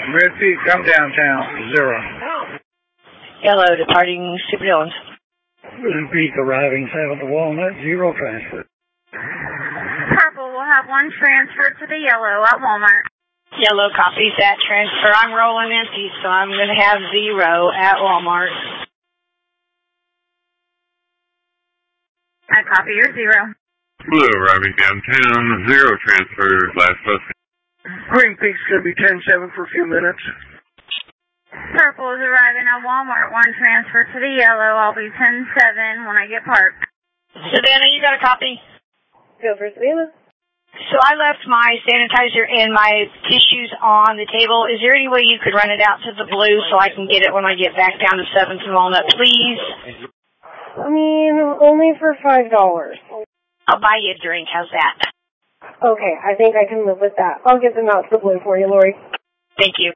Red Peak, I'm downtown, 0. Yellow, departing Super Dillons. Red Peak arriving 7 to Walnut, 0 transfer. Purple will have 1 transfer to the yellow at Walmart. Yellow copies that transfer. I'm rolling empty, so I'm going to have 0 at Walmart. I copy your 0. Blue arriving downtown, 0 transfers, last bus. Green Peak's going to be 10-7 for a few minutes. Purple is arriving at Walmart, 1 transfer to the yellow. I'll be 10-7 when I get parked. Savannah, you got a copy? Go for Savannah. So I left my sanitizer and my tissues on the table. Is there any way you could run it out to the blue so I can get it when I get back down to 7th and Walnut, please? I mean, only for $5. I'll buy you a drink. How's that? Okay, I think I can live with that. I'll get them out to the blue for you, Lori. Thank you.